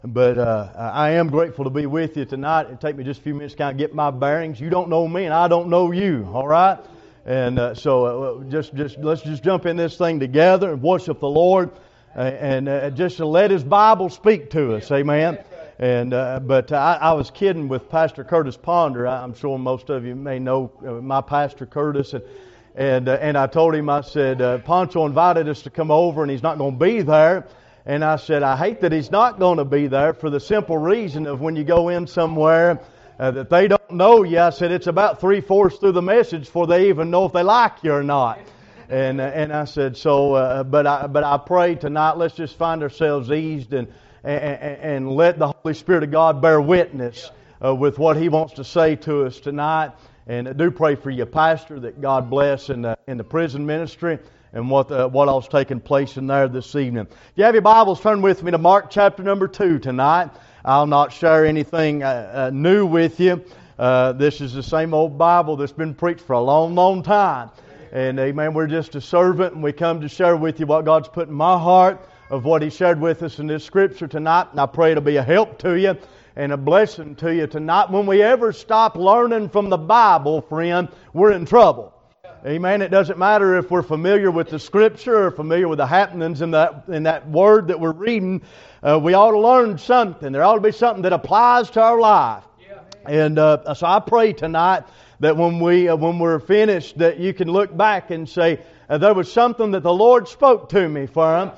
But I am grateful to be with you tonight. It'll take me just a few minutes to kind of get my bearings. You don't know me and I don't know you, all right? And so let's just jump in this thing together and worship the Lord and just to let His Bible speak to us, amen? But I was kidding with Pastor Curtis Ponder. I'm sure most of you may know my Pastor Curtis. And I told him, I said, Poncho invited us to come over and he's not going to be there. And I said, I hate that he's not going to be there for the simple reason of when you go in somewhere that they don't know you. I said, it's about 3/4 through the message before they even know if they like you or not. And I said, but I pray tonight, let's just find ourselves eased and let the Holy Spirit of God bear witness with what He wants to say to us tonight. And I do pray for your pastor that God bless in the prison ministry and what all's taking place in there this evening. If you have your Bibles, turn with me to Mark chapter number 2 tonight. I'll not share anything new with you. This is the same old Bible that's been preached for a long, long time. And amen, we're just a servant and we come to share with you what God's put in my heart of what He shared with us in this Scripture tonight. And I pray it'll be a help to you and a blessing to you tonight. When we ever stop learning from the Bible, friend, we're in trouble. Amen. It doesn't matter if we're familiar with the Scripture or familiar with the happenings in that Word that we're reading. We ought to learn something. There ought to be something that applies to our life. And so I pray tonight that when we're finished, that you can look back and say, there was something that the Lord spoke to me from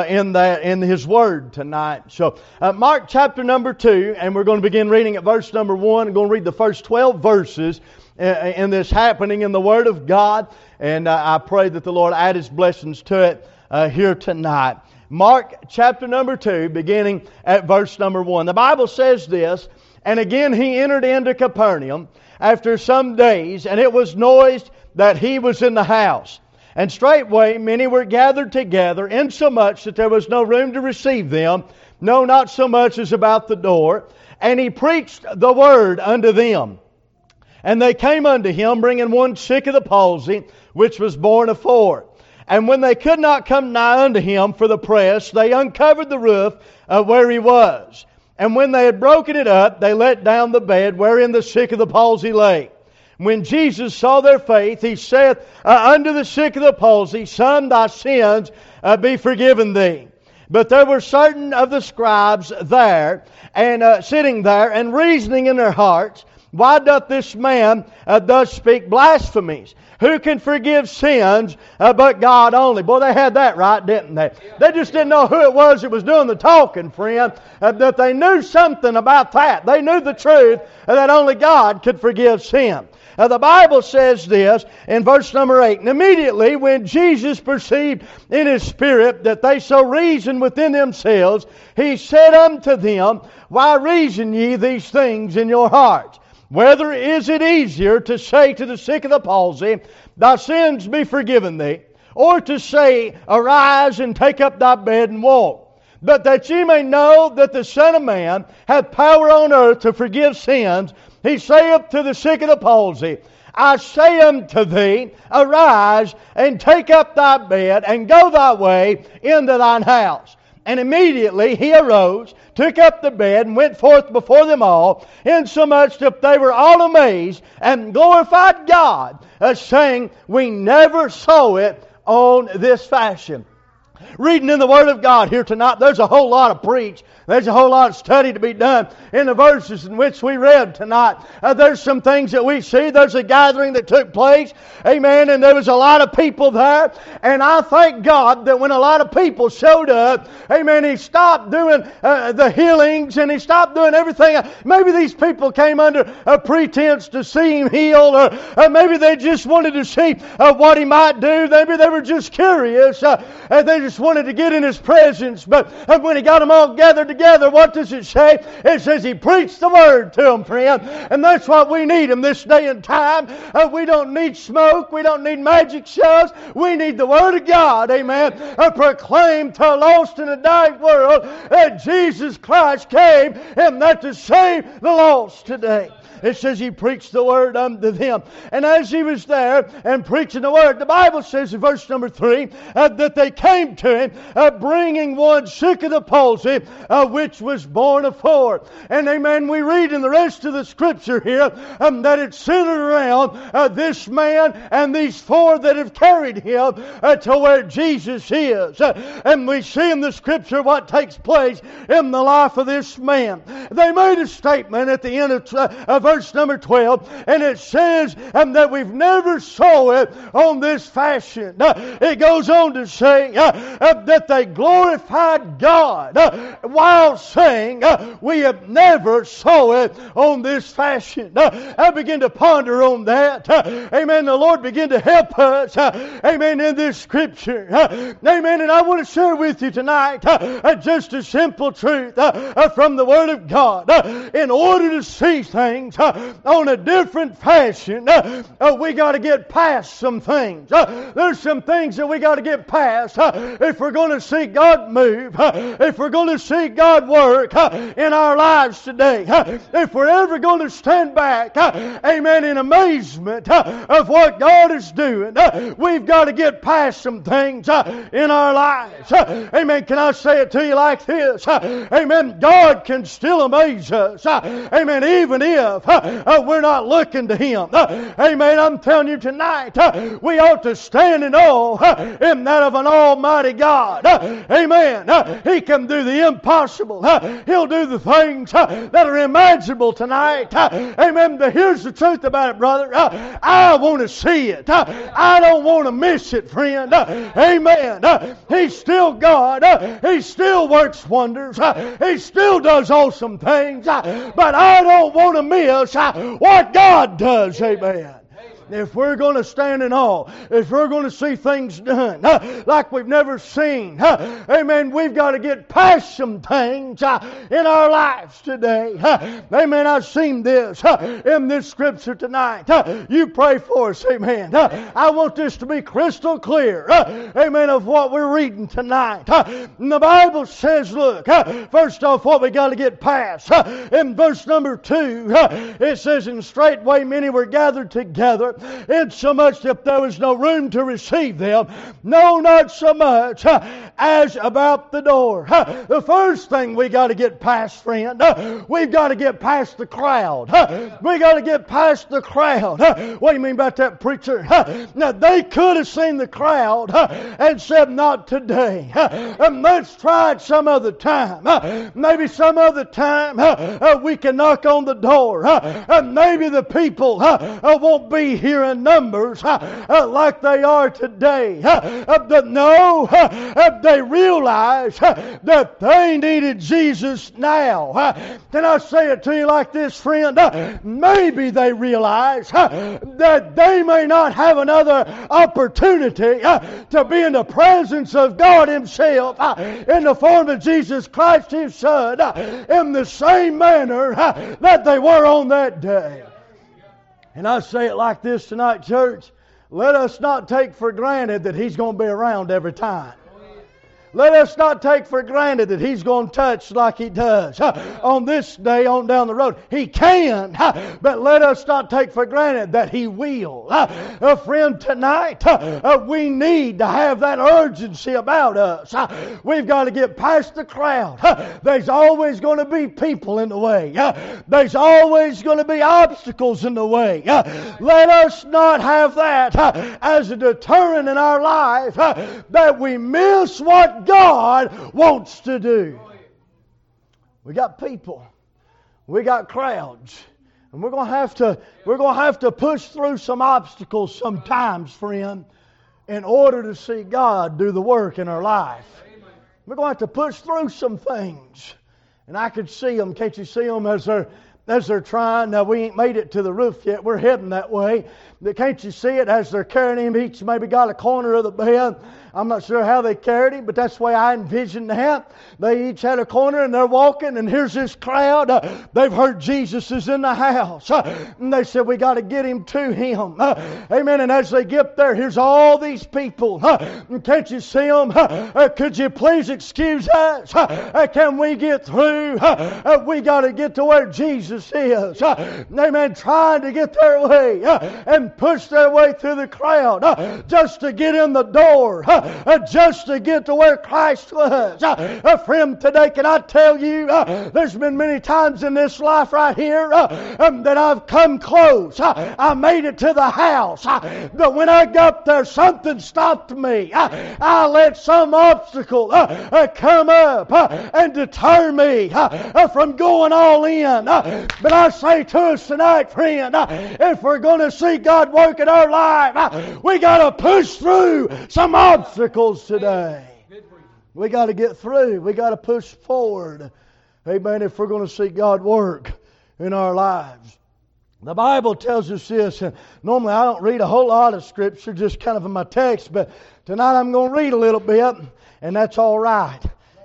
in His Word tonight. So Mark chapter number 2, and we're going to begin reading at verse number 1. I'm going to read the first 12 verses in this happening in the Word of God. And I pray that the Lord add His blessings to it here tonight. Mark chapter number 2, beginning at verse number 1. The Bible says this, and again He entered into Capernaum after some days, and it was noised that He was in the house. And straightway many were gathered together, insomuch that there was no room to receive them, no, not so much as about the door. And He preached the word unto them. And they came unto Him, bringing one sick of the palsy, which was born afore. And when they could not come nigh unto Him for the press, they uncovered the roof where He was. And when they had broken it up, they let down the bed wherein the sick of the palsy lay. When Jesus saw their faith, He saith unto the sick of the palsy, Son, thy sins be forgiven thee. But there were certain of the scribes there, and sitting there, and reasoning in their hearts, why doth this man thus speak blasphemies? Who can forgive sins but God only? Boy, they had that right, didn't they? They just didn't know who it was that was doing the talking, friend. That they knew something about that. They knew the truth that only God could forgive sin. The Bible says this in verse number 8, and immediately when Jesus perceived in His spirit that they so reasoned within themselves, He said unto them, Why reason ye these things in your hearts? Whether is it easier to say to the sick of the palsy, Thy sins be forgiven thee, or to say, Arise and take up thy bed and walk? But that ye may know that the Son of Man hath power on earth to forgive sins, He saith to the sick of the palsy, I say unto thee, Arise and take up thy bed and go thy way into thine house. And immediately he arose, took up the bed, and went forth before them all, insomuch that they were all amazed, and glorified God, saying, We never saw it on this fashion. Reading in the Word of God here tonight, there's a whole lot of preach. There's a whole lot of study to be done in the verses in which we read tonight. There's some things that we see. There's a gathering that took place. Amen. And there was a lot of people there. And I thank God that when a lot of people showed up, amen, He stopped doing the healings and He stopped doing everything. Maybe these people came under a pretense to see Him heal, or maybe they just wanted to see what He might do. Maybe they were just curious. They just wanted to get in His presence. But when He got them all gathered together, what does it say? It says He preached the Word to them, friend. And that's what we need in this day and time. We don't need smoke. We don't need magic shows. We need the Word of God, amen, proclaim to a lost and a dying world that Jesus Christ came and that to save the lost today. It says He preached the Word unto them. And as He was there and preaching the Word, the Bible says in verse number 3 that they came to Him bringing one sick of the palsy, which was born afore. And amen, we read in the rest of the Scripture here that it's centered around this man and these four that have carried him to where Jesus is. And we see in the Scripture what takes place in the life of this man. They made a statement at the end of verse number 12, and it says that we've never saw it on this fashion. It goes on to say that they glorified God while saying, we have never saw it on this fashion. I begin to ponder on that. Amen. The Lord began to help us. Amen. In this Scripture. Amen. And I want to share with you tonight just a simple truth from the Word of God. In order to see things on a different fashion, we got to get past some things. There's some things that we got to get past if we're going to see God move, if we're going to see God work in our lives today, if we're ever going to stand back, amen, in amazement of what God is doing, we've got to get past some things in our lives. Amen. Can I say it to you like this? Amen. God can still amaze us. Amen. Even if we're not looking to Him. Amen. I'm telling you tonight, we ought to stand in awe in that of an almighty God. Amen. He can do the impossible. He'll do the things that are imaginable tonight. Amen. But here's the truth about it, brother. I want to see it. I don't want to miss it, friend. Amen. He's still God. He still works wonders. He still does awesome things. But I don't want to miss what God does. Amen. If we're going to stand in awe, if we're going to see things done like we've never seen, amen, we've got to get past some things in our lives today. Amen, I've seen this in this Scripture tonight. You pray for us, amen. I want this to be crystal clear, amen, of what we're reading tonight. And the Bible says, look, first off, what we got to get past. In verse number 2, it says, and straightway many were gathered together, insomuch that there was no room to receive them, no, not so much as about the door. The first thing we got to get past, friend, we've got to get past the crowd. We got to get past the crowd. What do you mean about that, preacher? Now, they could have seen the crowd and said, not today. Let's try it some other time. Maybe some other time we can knock on the door. Maybe the people won't be here in numbers like they are today. But no, they realized that they needed Jesus now. Can I say it to you like this, friend? Maybe they realized that they may not have another opportunity to be in the presence of God Himself in the form of Jesus Christ His Son in the same manner that they were on that day. And I say it like this tonight, church. Let us not take for granted that He's going to be around every time. Let us not take for granted that He's going to touch like He does on this day on down the road. He can, but let us not take for granted that He will. Friend, tonight we need to have that urgency about us. We've got to get past the crowd. There's always going to be people in the way. There's always going to be obstacles in the way. Let us not have that as a deterrent in our life that we miss what God wants to do. We got people. We got crowds. And we're going to have to push through some obstacles sometimes, friend, in order to see God do the work in our life. We're going to have to push through some things. And I could see them. Can't you see them as they're trying? Now, we ain't made it to the roof yet. We're heading that way. Can't you see it as they're carrying Him? Each maybe got a corner of the bed. I'm not sure how they carried him, but that's the way I envisioned that. They each had a corner and they're walking, and here's this crowd. They've heard Jesus is in the house. And they said, we got to get him to him. Amen. And as they get there, here's all these people. Can't you see them? Could you please excuse us? Can we get through? We got to get to where Jesus is. Amen. Trying to get their way and push their way through the crowd just to get in the door, just to get to where Christ was. Friend, today can I tell you, there's been many times in this life right here that I've come close. I made it to the house, but when I got there, something stopped me. I let some obstacle come up and deter me from going all in. But I say to us tonight, friend, if we're going to see God work in our life, we got to push through some obstacles today. We got to get through. We got to push forward. Amen. If we're going to see God work in our lives. The Bible tells us this. Normally I don't read a whole lot of Scripture, just kind of in my text, but tonight I'm going to read a little bit, and that's all right.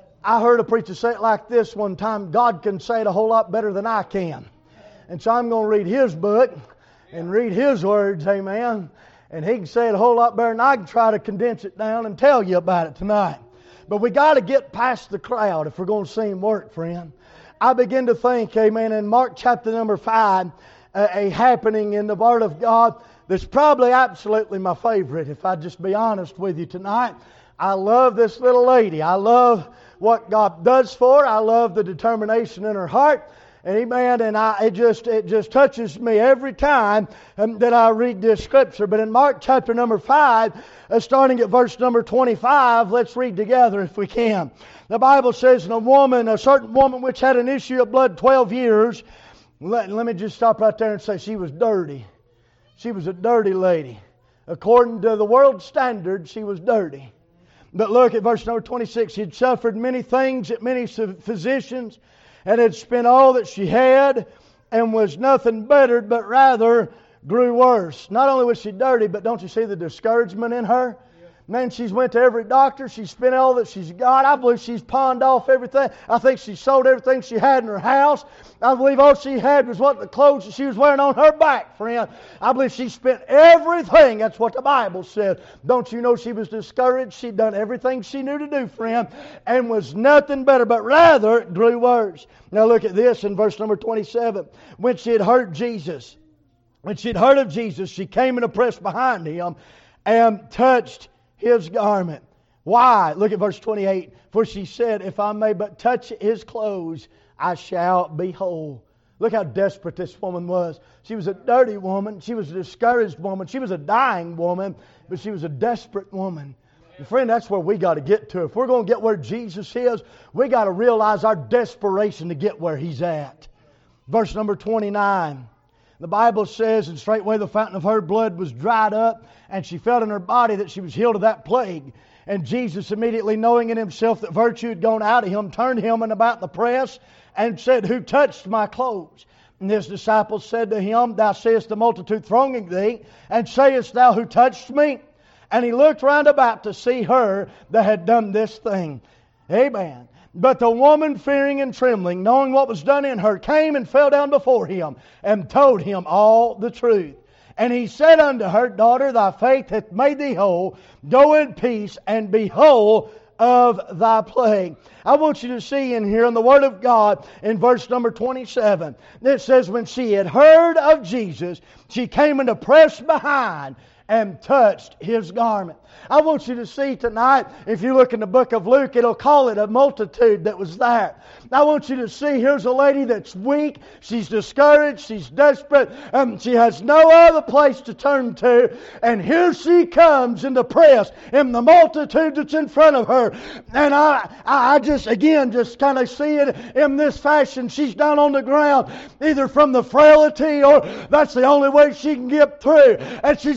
I heard a preacher say it like this one time: God can say it a whole lot better than I can. And so I'm going to read his book and read his words, amen. And he can say it a whole lot better than I can try to condense it down and tell you about it tonight. But we got to get past the crowd if we're going to see him work, friend. I begin to think, amen, in Mark chapter number 5, a happening in the Word of God that's probably absolutely my favorite, if I just be honest with you tonight. I love this little lady. I love what God does for her. I love the determination in her heart. Amen. And it just touches me every time that I read this Scripture. But in Mark chapter number 5, starting at verse number 25, let's read together if we can. The Bible says, and a certain woman which had an issue of blood 12 years. Let me just stop right there and say she was dirty. She was a dirty lady. According to the world standard, she was dirty. But look at verse number 26. She had suffered many things at many physicians, and had spent all that she had, and was nothing bettered, but rather grew worse. Not only was she dirty, but don't you see the discouragement in her? Man, she's went to every doctor. She's spent all that she's got. I believe she's pawned off everything. I think she sold everything she had in her house. I believe all she had was what the clothes that she was wearing on her back, friend. I believe she spent everything. That's what the Bible said. Don't you know she was discouraged? She'd done everything she knew to do, friend, and was nothing better, but rather grew worse. Now look at this in verse number 27. When she had heard Jesus, when she had heard of Jesus, she came and pressed behind him and touched his garment. Why? Look at verse 28. For she said, if I may but touch his clothes, I shall be whole. Look how desperate this woman was. She was a dirty woman. She was a discouraged woman. She was a dying woman, but she was a desperate woman. And friend, that's where we got to get to. If we're going to get where Jesus is, we got to realize our desperation to get where He's at. Verse number 29. The Bible says, and straightway the fountain of her blood was dried up, and she felt in her body that she was healed of that plague. And Jesus, immediately knowing in Himself that virtue had gone out of Him, turned Him and about the press, and said, who touched my clothes? And His disciples said to Him, thou seest the multitude thronging thee, and sayest thou, who touched me? And He looked round about to see her that had done this thing. Amen. But the woman, fearing and trembling, knowing what was done in her, came and fell down before Him, and told Him all the truth. And He said unto her, daughter, thy faith hath made thee whole. Go in peace, and be whole of thy plague. I want you to see in here in the Word of God, in verse number 27, it says, when she had heard of Jesus, she came and pressed behind and touched His garment. I want you to see tonight, if you look in the book of Luke, it'll call it a multitude that was there. I want you to see, here's a lady that's weak, she's discouraged, she's desperate, she has no other place to turn to, and here she comes in the press, in the multitude that's in front of her. And I just kind of see it in this fashion. She's down on the ground, either from the frailty or that's the only way she can get through. And she's kind of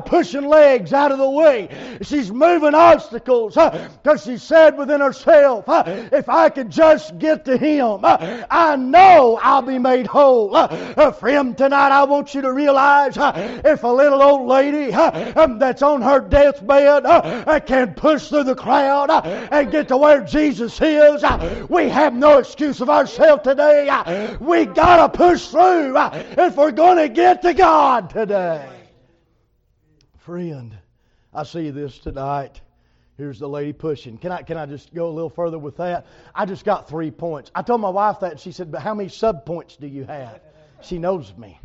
pushing legs out of the way. She's moving obstacles because she said within herself, if I could just get to Him, I know I'll be made whole. Friend, tonight I want you to realize if a little old lady that's on her deathbed can push through the crowd and get to where Jesus is, we have no excuse of ourselves today. We got to push through if we're going to get to God today. Friend, I see this tonight. Here's the lady pushing. Can I just go a little further with that? I just got 3 points. I told my wife that, and she said, but how many sub-points do you have? She knows me.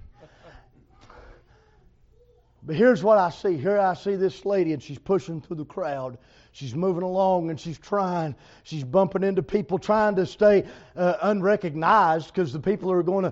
But here's what I see. Here I see this lady, and she's pushing through the crowd. She's moving along, and she's She's bumping into people, trying to stay unrecognized, because the people are going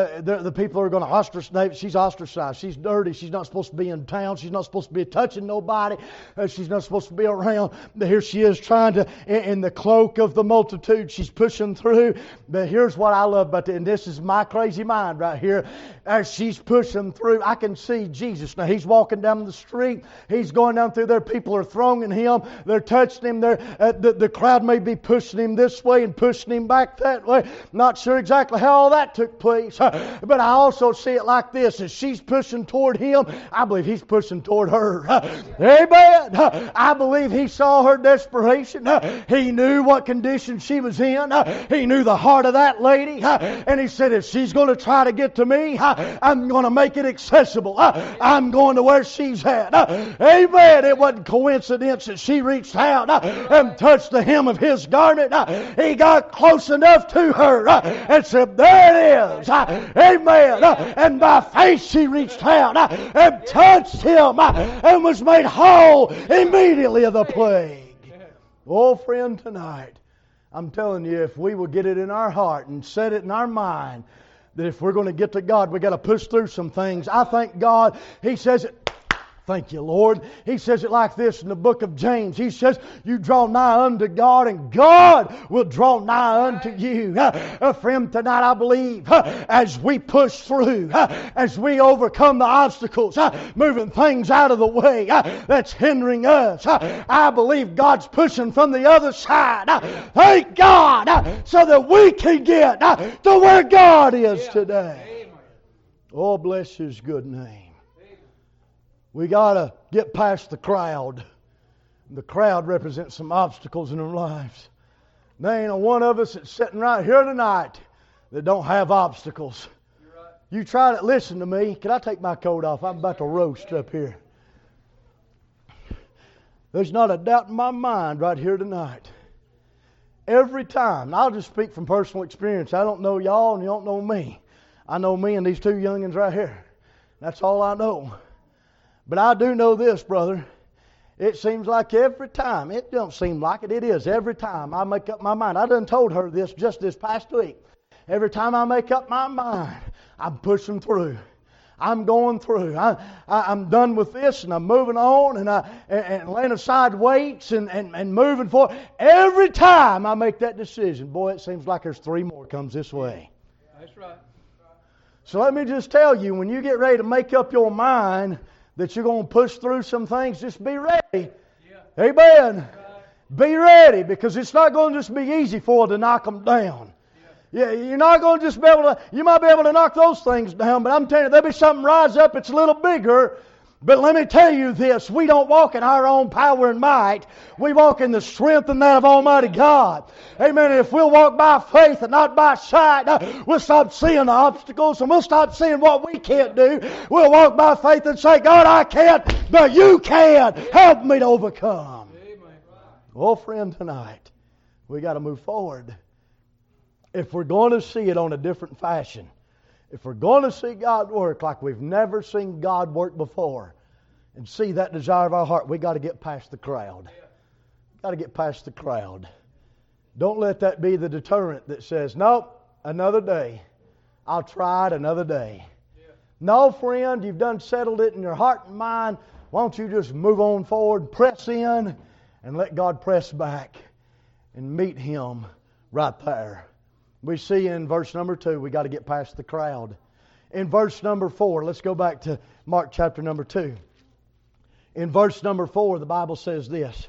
to ostracize. She's ostracized. She's dirty. She's not supposed to be in town. She's not supposed to be touching nobody. She's not supposed to be around. But here she is, trying to, in the cloak of the multitude, she's pushing through. But here's what I love about it, and this is my crazy mind right here. As she's pushing through, I can see Jesus. Now, He's walking down the street. He's going down through there. People are thronging Him. They're touching Him. The crowd may be pushing Him this way and pushing Him back that way. Not sure exactly how all that took place. But I also see it like this. As she's pushing toward Him, I believe He's pushing toward her. Amen. I believe He saw her desperation. He knew what condition she was in. He knew the heart of that lady. And He said, if she's going to try to get to me, I'm going to make it accessible. I'm going to where she's at. Amen. It wasn't coincidence that she reached out and touched the hem of His garment. He got close enough to her and said, there it is. Amen. And by faith she reached out and touched Him and was made whole immediately of the plague. Oh, friend, tonight, I'm telling you, if we will get it in our heart and set it in our mind that if we're going to get to God, we've got to push through some things. I thank God. He says it. Thank you, Lord. He says it like this in the book of James. He says, you draw nigh unto God, and God will draw nigh unto you. Friend, tonight I believe as we push through, as we overcome the obstacles, moving things out of the way that's hindering us, I believe God's pushing from the other side. Thank God, so that we can get to where God is today. Oh, bless His good name. We got to get past the crowd. The crowd represents some obstacles in our lives. There ain't a one of us that's sitting right here tonight that don't have obstacles. Right. You try to listen to me. Can I take my coat off? I'm about to roast up here. There's not a doubt in my mind right here tonight. Every time, and I'll just speak from personal experience. I don't know y'all and you don't know me. I know me and these two youngins right here. That's all I know. But I do know this, brother. It seems like every time, it don't seem like it, it is every time I make up my mind. I done told her this just this past week. Every time I make up my mind, I'm pushing through. I'm going through. I'm done with this, and I'm moving on, and laying aside weights and moving forward. Every time I make that decision, boy, it seems like there's 3 more comes this way. That's right. So let me just tell you, when you get ready to make up your mind that you're going to push through some things, just be ready. Yeah. Amen. Right. Be ready, because it's not going to just be easy for you to knock them down. Yeah, you're not going to just be able to, you might be able to knock those things down, but I'm telling you, there'll be something rise up, it's a little bigger. But let me tell you this, we don't walk in our own power and might. We walk in the strength and that of Almighty God. Amen. And if we'll walk by faith and not by sight, we'll stop seeing the obstacles and we'll stop seeing what we can't do. We'll walk by faith and say, God, I can't, but you can. Help me to overcome. Oh, friend, tonight, we got to move forward. If we're going to see it on a different fashion, if we're going to see God work like we've never seen God work before, and see that desire of our heart, we got to get past the crowd. Got to get past the crowd. Don't let that be the deterrent that says, nope, another day. I'll try it another day. No, friend, you've done settled it in your heart and mind. Why don't you just move on forward, press in, and let God press back and meet Him right there. We see in verse number 2, we got to get past the crowd. In verse number 4, let's go back to Mark chapter number 2. In verse number 4, the Bible says this.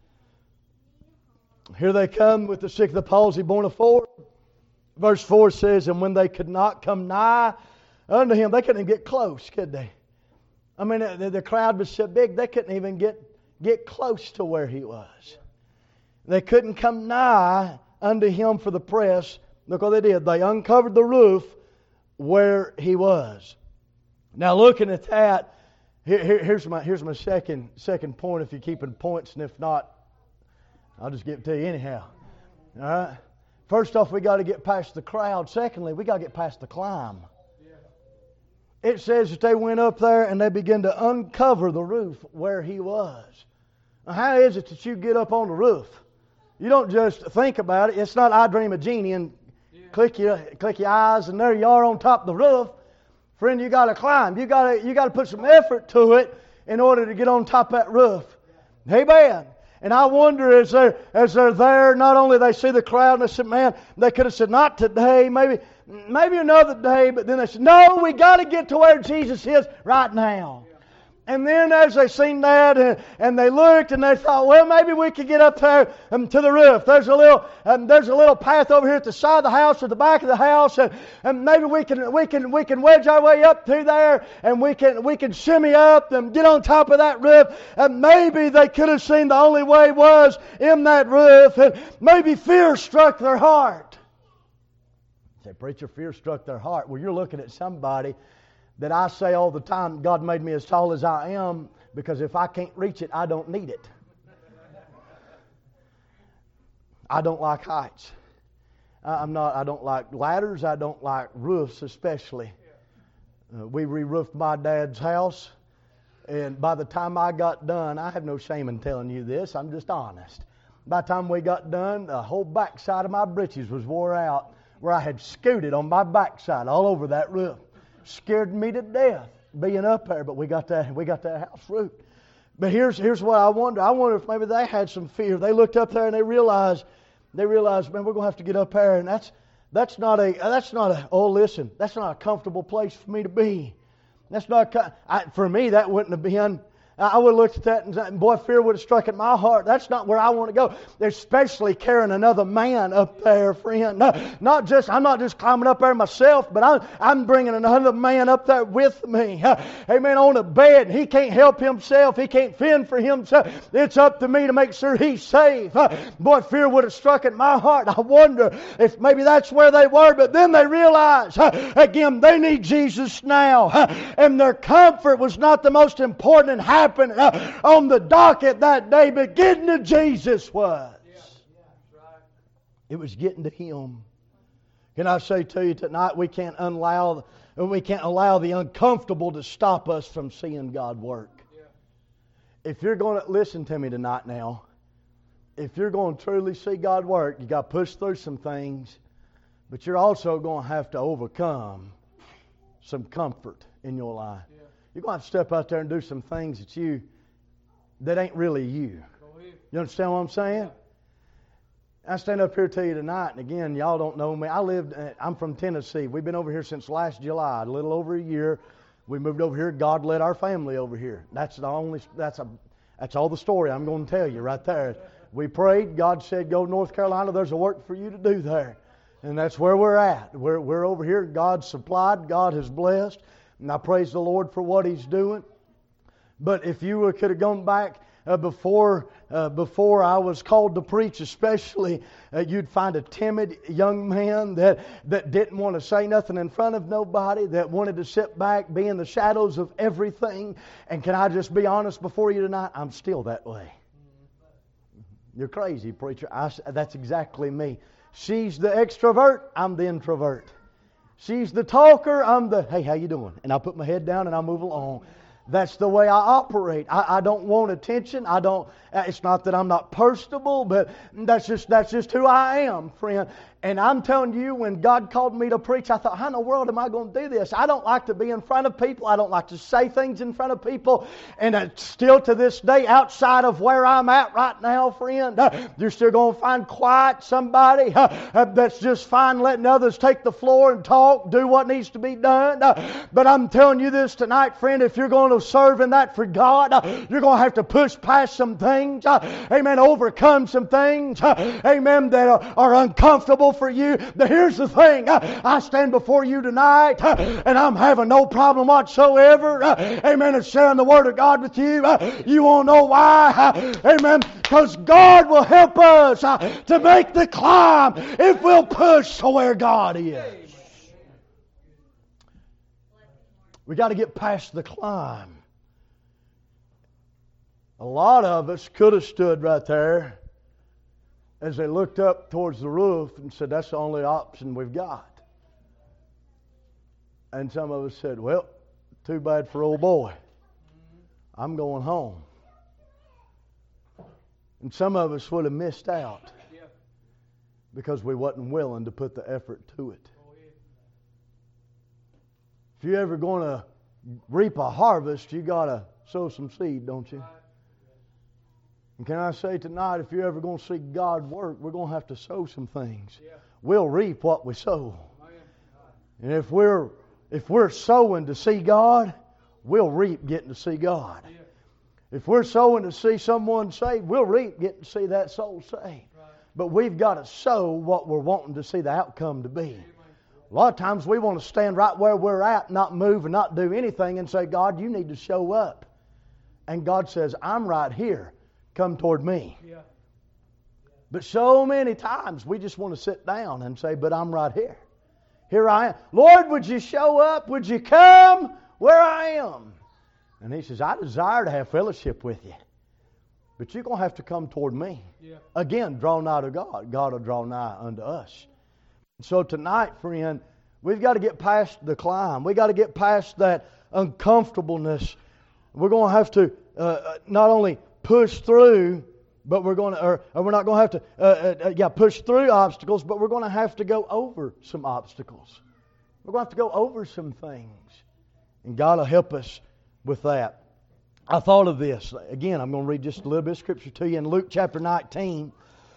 Here they come with the sick of the palsy born of 4. Verse 4 says, and when they could not come nigh unto him, they couldn't even get close, could they? I mean, the crowd was so big, they couldn't even get close to where he was. They couldn't come nigh unto him for the press. Look what they did. They uncovered the roof where he was. Now looking at that, here's my second point if you're keeping points, and if not, I'll just give it to you anyhow. All right? First off, we got to get past the crowd. Secondly, we got to get past the climb. It says that they went up there and they began to uncover the roof where he was. Now, how is it that you get up on the roof? You don't just think about it. It's not I Dream of Jeannie and click your eyes and there you are on top of the roof. Friend, you got to climb. You got to put some effort to it in order to get on top of that roof. Amen. And I wonder as they're there, not only they see the crowd and they said, man, they could have said, not today, maybe another day, but then they said, no, we got to get to where Jesus is right now. And then as they seen that and they looked and they thought, well, maybe we could get up there to the roof. There's a little path over here at the side of the house or the back of the house, and maybe we can wedge our way up through there and we can shimmy up and get on top of that roof. And maybe they could have seen the only way was in that roof, and maybe fear struck their heart. Say, preacher, fear struck their heart. Well, you're looking at somebody that I say all the time, God made me as tall as I am, because if I can't reach it, I don't need it. I don't like heights. I don't like ladders. I don't like roofs especially. We re-roofed my dad's house, and by the time I got done, I have no shame in telling you this, I'm just honest. By the time we got done, the whole backside of my britches was wore out, where I had scooted on my backside all over that roof. Scared me to death being up there, but we got that house roofed. But here's what I wonder. I wonder if maybe they had some fear. They looked up there and they realized, man, we're going to have to get up there, and that's not a comfortable place for me to be. That's not for me. That wouldn't have been. I would have looked at that and boy, fear would have struck at my heart. That's not where I want to go. Especially carrying another man up there, friend. I'm not just climbing up there myself, but I'm bringing another man up there with me. Amen. On a bed. He can't help himself. He can't fend for himself. It's up to me to make sure he's safe. Boy, fear would have struck at my heart. I wonder if maybe that's where they were, but then they realized, again, they need Jesus now. And their comfort was not the most important and happening on the docket that day, but getting to Jesus was. It was getting to Him. Can I say to you tonight, we can't allow the uncomfortable to stop us from seeing God work. If you're going to listen to me tonight now, if you're going to truly see God work, you got to push through some things, but you're also going to have to overcome some comfort in your life. You're going to have to step out there and do some things that ain't really you. You understand what I'm saying? I stand up here to you tonight, and again, y'all don't know me. I'm from Tennessee. We've been over here since last July, a little over a year. We moved over here. God led our family over here. That's all the story I'm going to tell you right there. We prayed. God said, go to North Carolina. There's a work for you to do there. And that's where we're at. We're over here. God supplied. God has blessed. And I praise the Lord for what He's doing. But if you could have gone back before I was called to preach, especially, you'd find a timid young man that didn't want to say nothing in front of nobody, that wanted to sit back, be in the shadows of everything. And can I just be honest before you tonight? I'm still that way. You're crazy, preacher. That's exactly me. She's the extrovert, I'm the introvert. She's the talker, I'm the, hey, how you doing? And I put my head down and I move along. That's the way I operate. I don't want attention. It's not that I'm not personable, but that's just who I am, friend. And I'm telling you, when God called me to preach, I thought, how in the world am I going to do this? I don't like to be in front of people. I don't like to say things in front of people. And still to this day, outside of where I'm at right now, friend, you're still going to find quiet somebody that's just fine letting others take the floor and talk, do what needs to be done. But I'm telling you this tonight, friend, if you're going to serve in that for God, you're going to have to push past some things. Amen. Overcome some things. Amen. That are uncomfortable for you. But here's the thing. I stand before you tonight and I'm having no problem whatsoever. Amen. And sharing the Word of God with you. You won't know why. Amen. Because God will help us to make the climb if we'll push to where God is. We got to get past the climb. A lot of us could have stood right there as they looked up towards the roof and said, that's the only option we've got. And some of us said, well, too bad for old boy. I'm going home. And some of us would have missed out because we wasn't willing to put the effort to it. If you're ever going to reap a harvest, you got to sow some seed, don't you? And can I say tonight, if you're ever going to see God work, we're going to have to sow some things. We'll reap what we sow. And if we're sowing to see God, we'll reap getting to see God. If we're sowing to see someone saved, we'll reap getting to see that soul saved. But we've got to sow what we're wanting to see the outcome to be. A lot of times we want to stand right where we're at, not move and not do anything and say, God, you need to show up. And God says, I'm right here. Come toward me. But so many times we just want to sit down and say, but I'm right here. Here I am. Lord, would you show up? Would you come where I am? And He says, I desire to have fellowship with you. But you're going to have to come toward me. Again, draw nigh to God. God will draw nigh unto us. So tonight, friend, we've got to get past the climb. We've got to get past that uncomfortableness. We're going to have to not only push through, but we're going to, or we're not going to have to, push through obstacles, but we're going to have to go over some obstacles. We're going to have to go over some things. And God will help us with that. I thought of this. Again, I'm going to read just a little bit of Scripture to you in Luke chapter 19.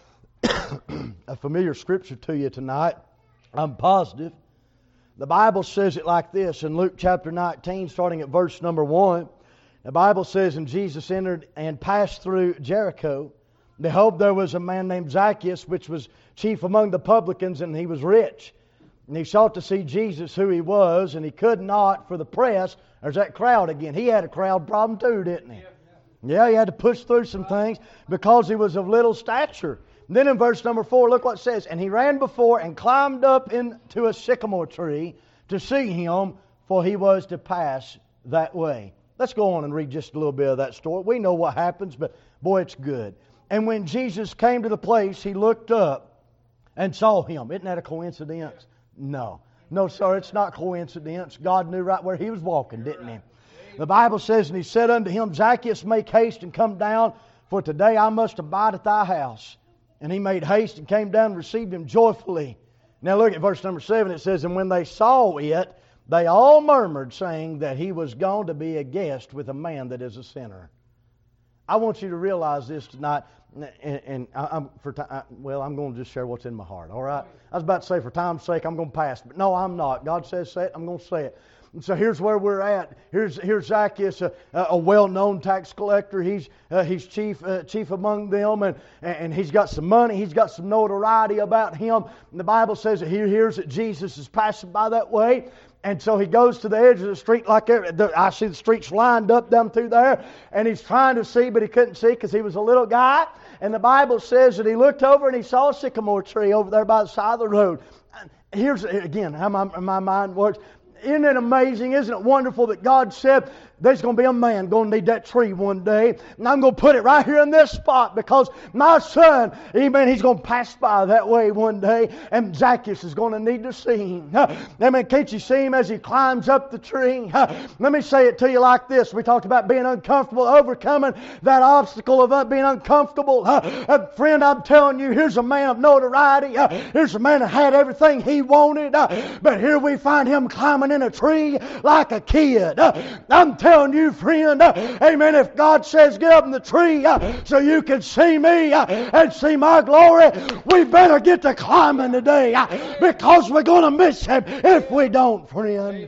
A familiar Scripture to you tonight. I'm positive. The Bible says it like this in Luke chapter 19, starting at verse number 1. The Bible says, and Jesus entered and passed through Jericho. Behold, there was a man named Zacchaeus, which was chief among the publicans, and he was rich. And he sought to see Jesus, who he was, and he could not for the press. There's that crowd again. He had a crowd problem too, didn't he? Yeah, he had to push through some things because he was of little stature. And then in verse number 4, look what it says. And he ran before and climbed up into a sycamore tree to see him, for he was to pass that way. Let's go on and read just a little bit of that story. We know what happens, but boy, it's good. And when Jesus came to the place, he looked up and saw him. Isn't that a coincidence? No. No, sir, it's not coincidence. God knew right where he was walking, didn't he? The Bible says, and he said unto him, Zacchaeus, make haste and come down, for today I must abide at thy house. And he made haste and came down and received him joyfully. Now look at verse number 7. It says, and when they saw it, they all murmured, saying that he was gone to be a guest with a man that is a sinner. I want you to realize this tonight, and I'm going to just share what's in my heart, all right? I was about to say, for time's sake, I'm going to pass, but no, I'm not. God says say it, I'm going to say it. And so here's where we're at. Here's Zacchaeus, a well-known tax collector. He's chief among them, and he's got some money. He's got some notoriety about him. And the Bible says that he hears that Jesus is passing by that way. And so he goes to the edge of the street like I see the streets lined up down through there. And he's trying to see, but he couldn't see because he was a little guy. And the Bible says that he looked over and he saw a sycamore tree over there by the side of the road. Here's, again, how my mind works. Isn't it amazing? Isn't it wonderful that God said there's going to be a man going to need that tree one day. And I'm going to put it right here in this spot because my son, amen, he's going to pass by that way one day. And Zacchaeus is going to need to see him. Amen. Can't you see him as he climbs up the tree? Let me say it to you like this. We talked about being uncomfortable, overcoming that obstacle of being uncomfortable. Friend, I'm telling you, here's a man of notoriety. Here's a man that had everything he wanted. But here we find him climbing in a tree like a kid. I'm telling you, friend, amen, if God says get up in the tree so you can see me and see my glory, we better get to climbing today because we're going to miss Him if we don't, friend.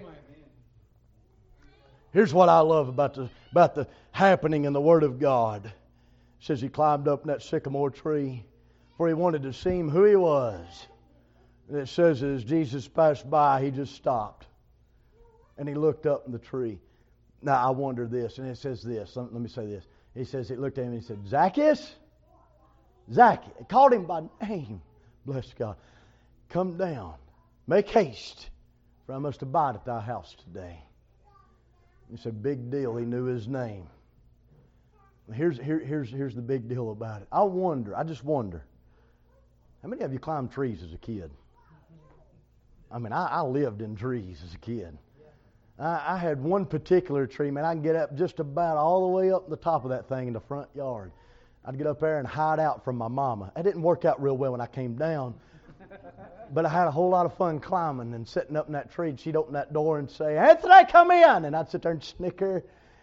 Here's what I love about the happening in the Word of God. It says he climbed up in that sycamore tree for he wanted to see Him who He was. And it says as Jesus passed by, He just stopped. And He looked up in the tree. Now I wonder this, and it says this. Let me say this. He says, He looked at him and He said, Zacchaeus? Zacchaeus. He called him by name. Bless God. Come down. Make haste, for I must abide at thy house today. He said, big deal. He knew his name. Here's the big deal about it. I just wonder, how many of you climbed trees as a kid? I mean, I lived in trees as a kid. I had one particular tree, man, I can get up just about all the way up the top of that thing in the front yard. I'd get up there and hide out from my mama. It didn't work out real well when I came down. But I had a whole lot of fun climbing and sitting up in that tree. And she'd open that door and say, Anthony, come in. And I'd sit there and snicker.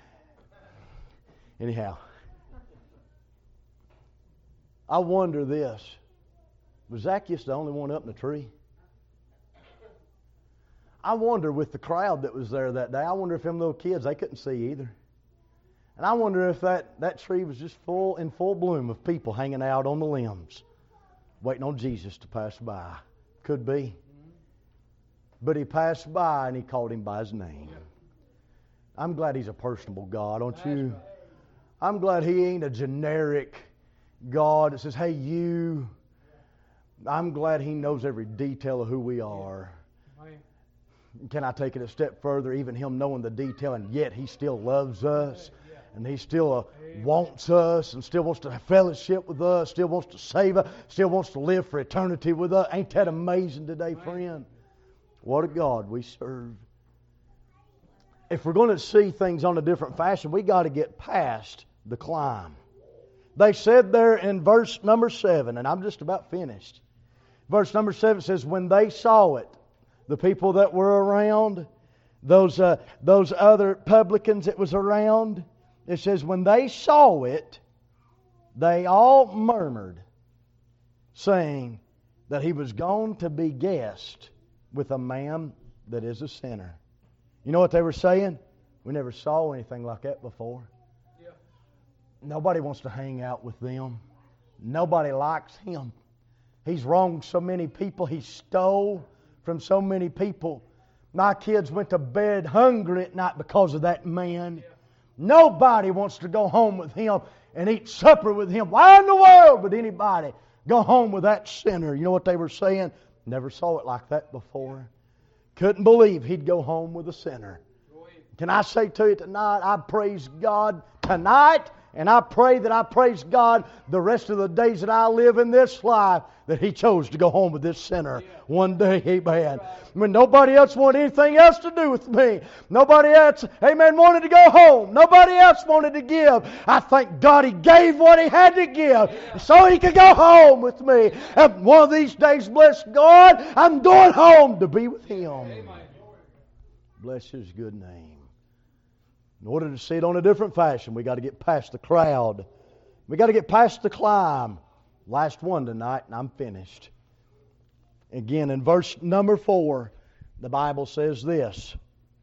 Anyhow, I wonder this. Was Zacchaeus the only one up in the tree? I wonder with the crowd that was there that day, I wonder if them little kids, they couldn't see either. And I wonder if that tree was just in full bloom of people hanging out on the limbs, waiting on Jesus to pass by. Could be. But He passed by and He called him by his name. I'm glad He's a personable God, aren't you? I'm glad He ain't a generic God that says, hey, you. I'm glad He knows every detail of who we are. Can I take it a step further? Even Him knowing the detail, and yet He still loves us. And He still wants us and still wants to have fellowship with us, still wants to save us, still wants to live for eternity with us. Ain't that amazing today, friend? What a God we serve. If we're going to see things on a different fashion, we got to get past the climb. They said there in verse number 7, and I'm just about finished. Verse number 7 says, when they saw it, the people that were around, those other publicans that was around, it says, when they saw it, they all murmured, saying that He was going to be guest with a man that is a sinner. You know what they were saying? We never saw anything like that before. Yeah. Nobody wants to hang out with them. Nobody likes Him. He's wronged so many people. He stole from so many people. My kids went to bed hungry at night because of that man. Yeah. Nobody wants to go home with him and eat supper with him. Why in the world would anybody go home with that sinner? You know what they were saying? Never saw it like that before. Couldn't believe He'd go home with a sinner. Can I say to you tonight, I praise God tonight, and I pray that I praise God the rest of the days that I live in this life, that He chose to go home with this sinner one day, amen. When nobody else wanted anything else to do with me. Nobody else, amen, wanted to go home. Nobody else wanted to give. I thank God He gave what He had to give so He could go home with me. And one of these days, bless God, I'm going home to be with Him. Bless His good name. In order to see it on a different fashion, we got to get past the crowd. We got to get past the climb. Last one tonight, and I'm finished. Again, in verse number 4, the Bible says this.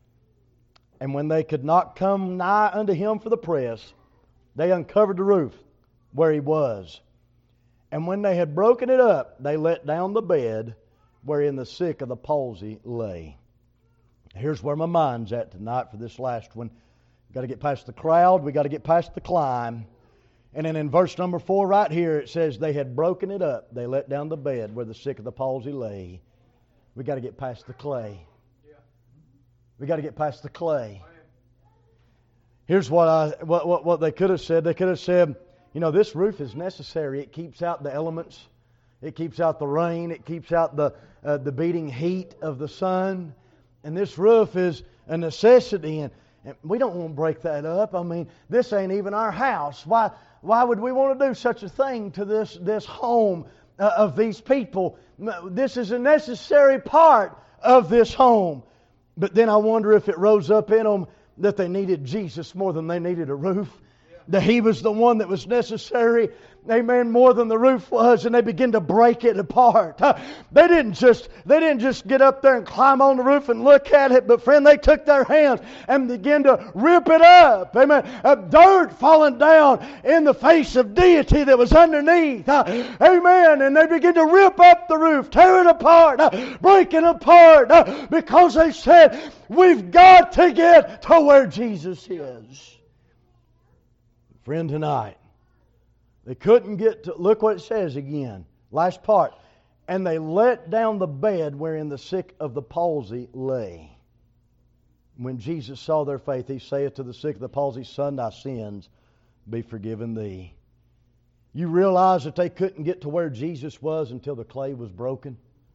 And when they could not come nigh unto Him for the press, they uncovered the roof where He was. And when they had broken it up, they let down the bed wherein the sick of the palsy lay. Here's where my mind's at tonight for this last one. We've got to get past the crowd. We've got to get past the climb. And then in verse number 4 right here, it says they had broken it up. They let down the bed where the sick of the palsy lay. We've got to get past the clay. We've got to get past the clay. Here's what they could have said. They could have said, this roof is necessary. It keeps out the elements. It keeps out the rain. It keeps out the beating heat of the sun. And this roof is a necessity. And we don't want to break that up. I mean, this ain't even our house. Why would we want to do such a thing to this home of these people? This is a necessary part of this home. But then I wonder if it rose up in them that they needed Jesus more than they needed a roof. That He was the one that was necessary, amen, more than the roof was, and they began to break it apart. They didn't just get up there and climb on the roof and look at it, but friend, they took their hands and began to rip it up. Amen. Dirt falling down in the face of deity that was underneath. Amen. And they began to rip up the roof, tear it apart, break it apart, because they said, we've got to get to where Jesus is. Friend, tonight, they couldn't get to, look what it says again, last part. And they let down the bed wherein the sick of the palsy lay. When Jesus saw their faith, He saith to the sick of the palsy, Son, thy sins be forgiven thee. You realize that they couldn't get to where Jesus was until the clay was broken?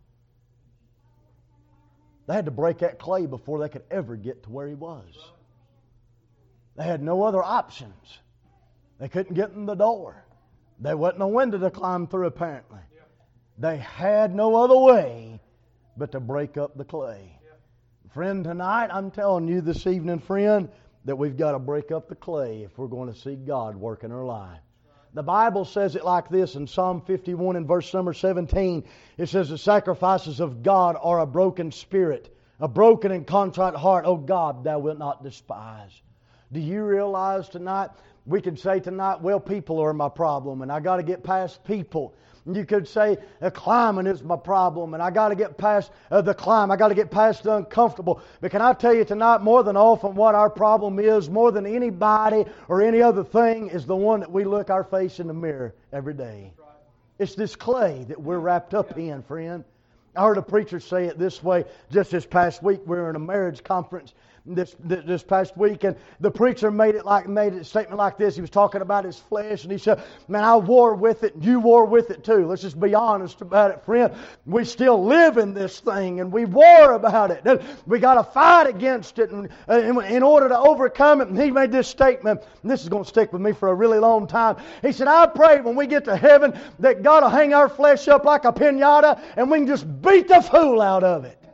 They had to break that clay before they could ever get to where He was. They had no other options. They couldn't get in the door. There wasn't a window to climb through, apparently. They had no other way but to break up the clay. Friend, tonight, I'm telling you this evening, friend, that we've got to break up the clay if we're going to see God work in our life. The Bible says it like this in Psalm 51 and verse number 17. It says, the sacrifices of God are a broken spirit, a broken and contrite heart, O God, thou wilt not despise. Do you realize tonight, we could say tonight, well, people are my problem, and I got to get past people. You could say, climbing is my problem, and I got to get past the climb. I got to get past the uncomfortable. But can I tell you tonight, more than often, what our problem is, more than anybody or any other thing, is the one that we look our face in the mirror every day. It's this clay that we're wrapped up in, friend. I heard a preacher say it this way just this past week. We were in a marriage conference this past week, and the preacher made a statement like this. He was talking about his flesh, and he said, man, I war with it, and you war with it too. Let's just be honest about it, friend. We still live in this thing, and we war about it. And we got to fight against it in order to overcome it. And he made this statement, and this is going to stick with me for a really long time. He said, I pray when we get to heaven that God will hang our flesh up like a piñata, and we can just beat the fool out of it.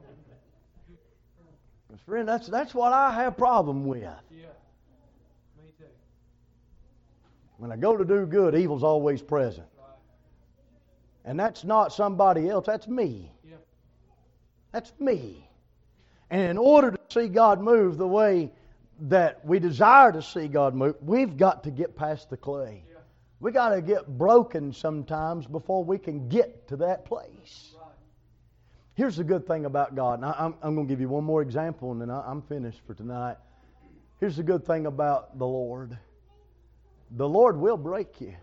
Friend, that's what I have a problem with. Yeah, me too. When I go to do good, evil's always present. Right. And that's not somebody else, that's me. Yeah. That's me. And in order to see God move the way that we desire to see God move, we've got to get past the clay. Yeah. We got to get broken sometimes before we can get to that place. Here's the good thing about God. Now, I'm going to give you one more example, and then I'm finished for tonight. Here's the good thing about the Lord. The Lord will break you.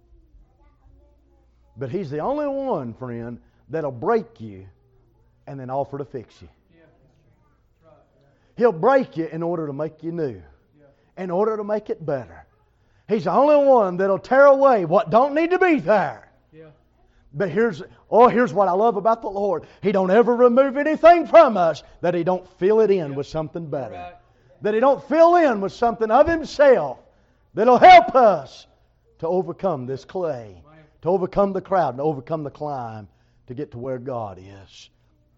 But He's the only one, friend, that'll break you and then offer to fix you. Yeah. Right. He'll break you in order to make you new. Yeah. In order to make it better. He's the only one that'll tear away what don't need to be there. Yeah. But here's what I love about the Lord. He don't ever remove anything from us that He don't fill it in with something better. Right. That He don't fill in with something of Himself that'll help us to overcome this clay, to overcome the crowd, to overcome the climb, to get to where God is.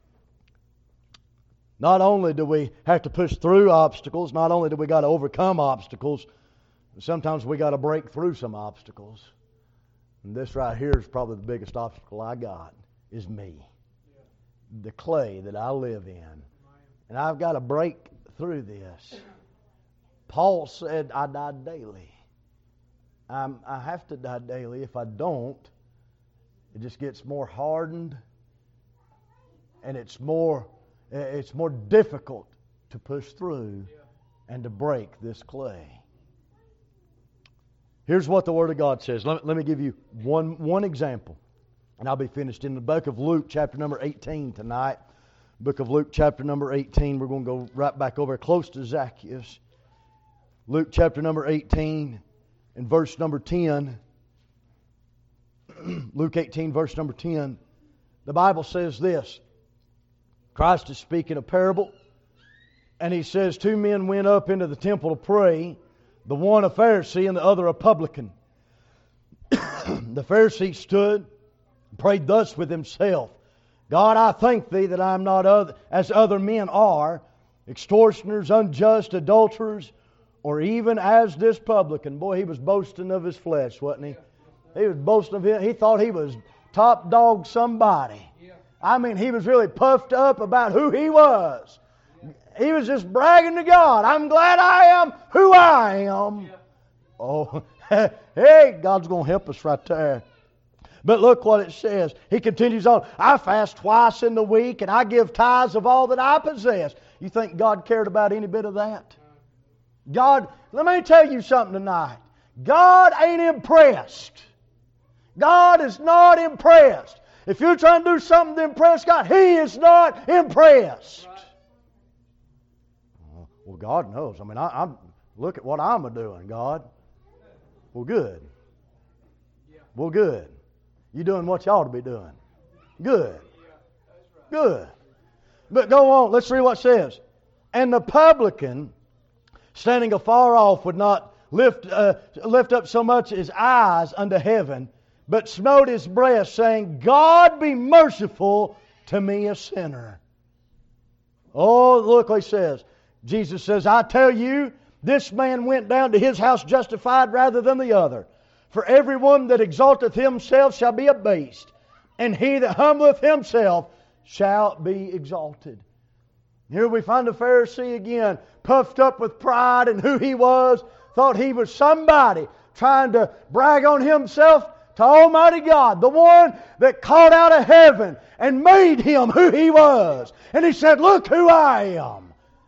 Not only do we have to push through obstacles, not only do we got to overcome obstacles, sometimes we got to break through some obstacles. And this right here is probably the biggest obstacle I got, is me. The clay that I live in. And I've got to break through this. Paul said, I die daily. I have to die daily. If I don't, it just gets more hardened. And it's more difficult to push through and to break this clay. Here's what the Word of God says. Let me give you one example. And I'll be finished in the book of Luke, chapter number 18 tonight. Book of Luke, chapter number 18. We're going to go right back over close to Zacchaeus. Luke chapter number 18 and verse number 10. Luke 18 verse number 10. The Bible says this. Christ is speaking a parable. And He says, 2 men went up into the temple to pray. The one a Pharisee and the other a publican. The Pharisee stood and prayed thus with himself. God, I thank Thee that I am not as other men are, extortioners, unjust, adulterers, or even as this publican. Boy, he was boasting of his flesh, wasn't he? He was boasting of him. He thought he was top dog somebody. I mean, he was really puffed up about who he was. He was just bragging to God. I'm glad I am who I am. Oh, hey, God's going to help us right there. But look what it says. He continues on. I fast twice in the week and I give tithes of all that I possess. You think God cared about any bit of that? God, let me tell you something tonight. God ain't impressed. God is not impressed. If you're trying to do something to impress God, He is not impressed. Well, God knows. I mean, I'm look at what I'm doing, God. Well, good. Well, good. You doing what you ought to be doing. Good. Good. But go on. Let's read what it says. And the publican, standing afar off, would not lift up so much his eyes unto heaven, but smote his breast, saying, God be merciful to me, a sinner. Oh, look what He says. Jesus says, I tell you, this man went down to his house justified rather than the other. For everyone that exalteth himself shall be abased, and he that humbleth himself shall be exalted. Here we find the Pharisee again, puffed up with pride and who he was, thought he was somebody, trying to brag on himself to Almighty God, the one that called out of heaven and made him who he was. And he said, look who I am.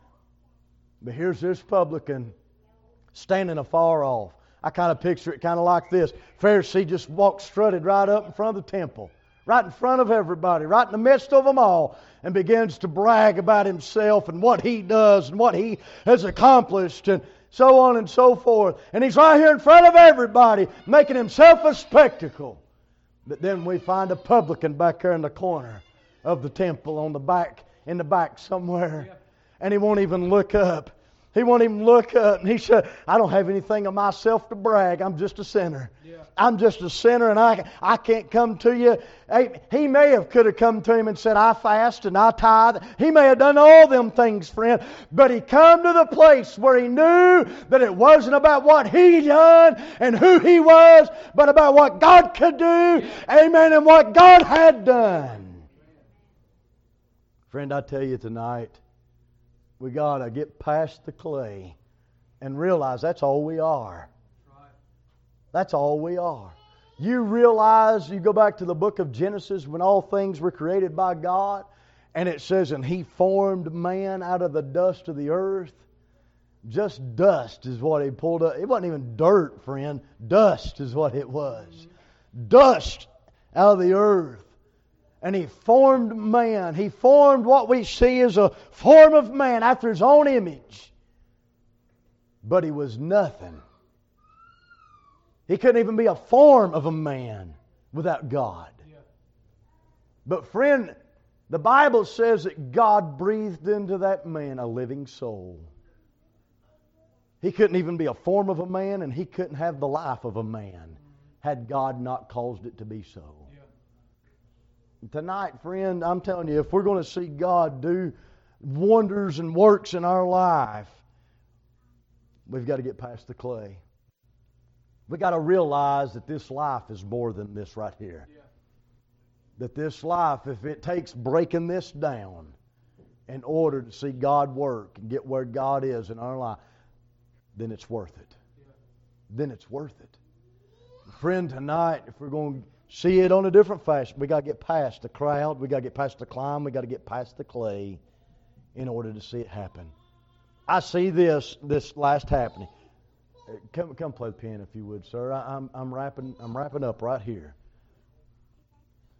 But here's this publican standing afar off. I kind of picture it kind of like this. Pharisee just strutted right up in front of the temple, right in front of everybody, right in the midst of them all, and begins to brag about himself and what he does and what he has accomplished and so on and so forth. And he's right here in front of everybody, making himself a spectacle. But then we find a publican back there in the corner of the temple in the back somewhere. And he won't even look up. He won't even look up. And he said, I don't have anything of myself to brag. I'm just a sinner. Yeah. I'm just a sinner and I can't come to you. He could have come to him and said, I fast and I tithe. He may have done all them things, friend. But he come to the place where he knew that it wasn't about what he done and who he was, but about what God could do. Amen. And what God had done. Friend, I tell you tonight, we got to get past the clay and realize that's all we are. That's all we are. You realize, you go back to the book of Genesis when all things were created by God, and it says, and He formed man out of the dust of the earth. Just dust is what He pulled up. It wasn't even dirt, friend. Dust is what it was. Dust out of the earth. And He formed man. He formed what we see as a form of man after His own image. But he was nothing. He couldn't even be a form of a man without God. But friend, the Bible says that God breathed into that man a living soul. He couldn't even be a form of a man, and he couldn't have the life of a man had God not caused it to be so. Tonight, friend, I'm telling you, if we're going to see God do wonders and works in our life, we've got to get past the clay. We've got to realize that this life is more than this right here. That this life, if it takes breaking this down in order to see God work and get where God is in our life, then it's worth it. Then it's worth it. Friend, tonight, if we're going to see it on a different fashion, we got to get past the crowd, we got to get past the climb, we got to get past the clay in order to see it happen. I see this last happening. Come play the piano if you would, sir. I'm wrapping up right here.